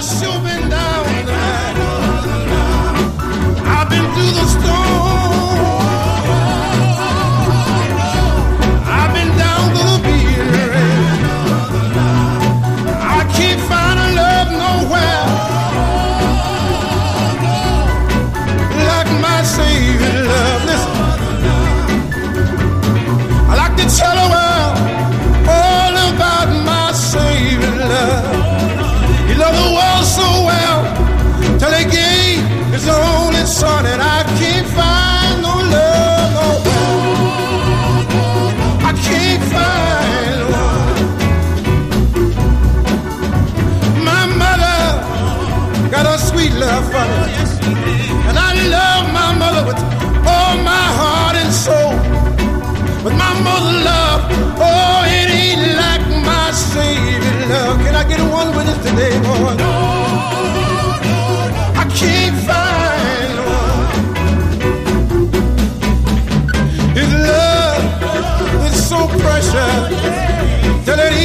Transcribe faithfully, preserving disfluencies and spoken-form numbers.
sure been down the line. I've been through the storm. I've been down to the beat. I can't find a love nowhere like my Savior love. Listen, I like to tell the world all about my Savior love. He loved the world so well till He gave His only Son, and I can't find no love nowhere. I can't find one. My mother got a sweet love for me, and I love my mother with all my heart and soul. But my mother love, oh, it ain't like my Savior love. Can I get one witness today, boy? I can't find one. His love is so precious that it